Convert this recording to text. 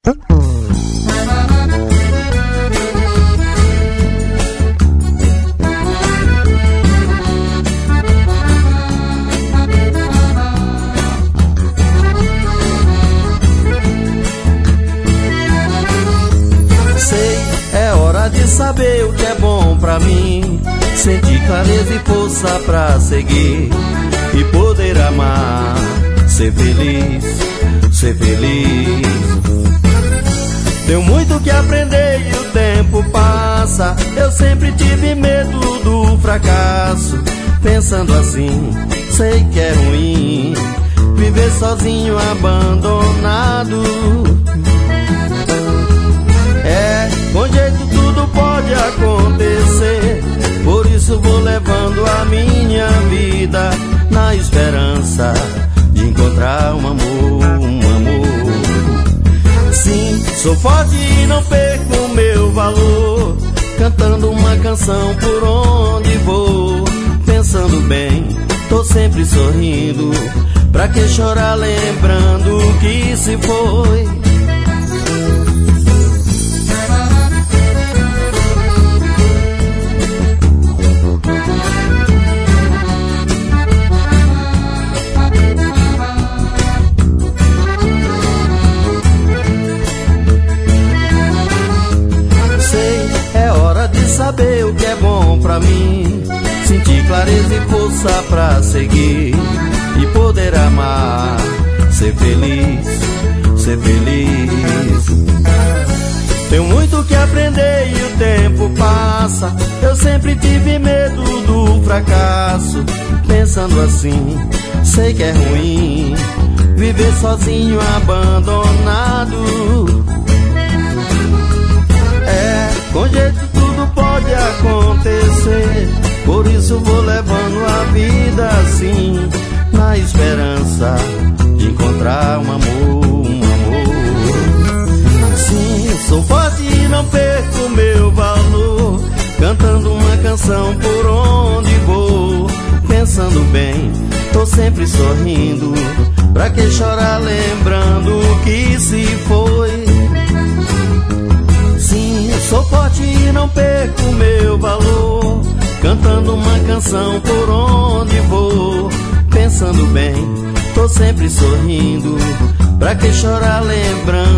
Saber o que é bom pra mim, sentir clareza e força pra seguir e poder amar, ser feliz, ser feliz. Tenho muito que aprender e o tempo passa. Eu sempre tive medo do fracasso, pensando assim, sei que é ruim viver sozinho, abandonado. Com jeito tudo pode acontecer, por isso vou levando a minha vida na esperança de encontrar um amor, um amor. Sim, sou forte e não perco o meu valor, cantando uma canção por onde vou. Pensando bem, tô sempre sorrindo, pra que chorar lembrando que se foi. Saber o que é bom pra mim, sentir clareza e força pra seguir e poder amar, ser feliz, ser feliz. Tenho muito que aprender e o tempo passa. Eu sempre tive medo do fracasso, pensando assim, sei que é ruim viver sozinho, abandonado. Com jeito tudo pode acontecer, por isso vou levando a vida assim, na esperança de encontrar um amor, um amor. Sim, sou forte e não perco meu valor, cantando uma canção por onde vou. Pensando bem, tô sempre sorrindo, pra que chorar lembrando que se foi. Sou forte e não perco meu valor, cantando uma canção por onde vou. Pensando bem, tô sempre sorrindo, pra que chorar lembrando